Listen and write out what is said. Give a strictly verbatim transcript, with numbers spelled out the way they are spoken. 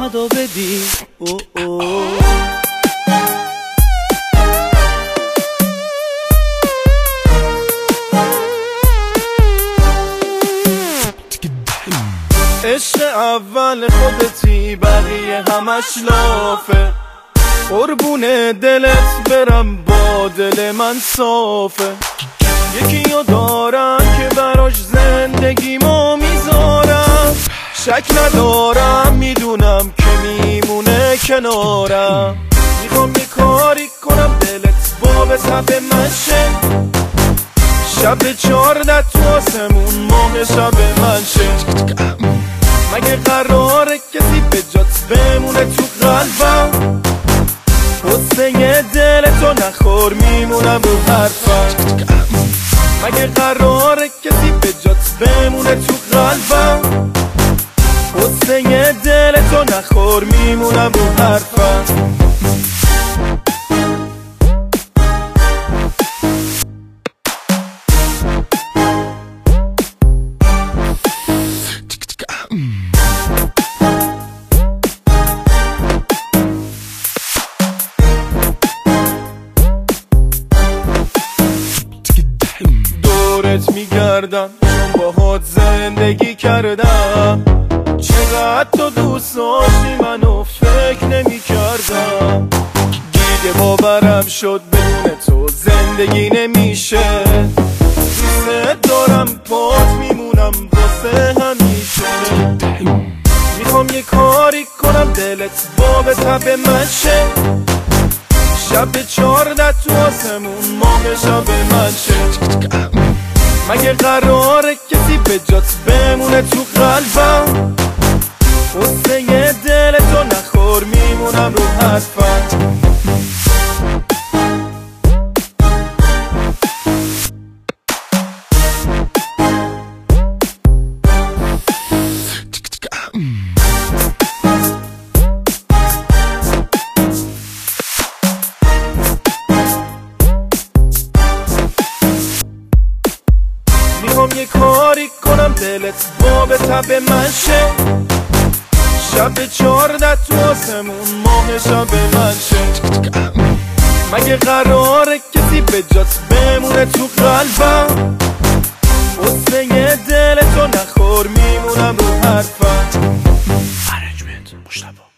فدا بدی. او او عشق اول خودتی بقیه همش لافه، قربون دلت برم با دل من صافه. یکیو دارم که براش زندگیمو میذارم، شک ندارم میدونم که میمونه کنارم. میخوام یه کاری کنم دلت باب تب من شه، شب چارده تو آسمون ماه شب من شه. مگه قراره کسی به جات بمونه تو قلبم؟ حسه دل تو نخور میمونم رو حرفم. مگه قراره کسی به جات بمونه تو قلبم؟ حسه دل تو نخور میمونم رو حرفم. دورت میگردم چون باهات زندگی کردم، چقدر تو دوست داشتی منو فکر نمی کردم. دیگه باورم شد بدون تو زندگی نمیشه، دوست دارم پات میمونم واسه همیشه. میخوام یه کاری کنم دلت باب تب من شه، شب چارده تو آسمون ماه شب من شه. مگه قراره کسی به جات بمونه تو قلبم؟ حسه دل تو نخور میمونم رو حرفم. میخوام یه کاری کنم دلت باب تب من شه، شب چارده تو آسمون ماه شب من شه. مگه قراره کسی به جات بمونه تو قلبم؟ حسه دل تو نخور میمونم رو حرفم. ارنجمنت مشتبه.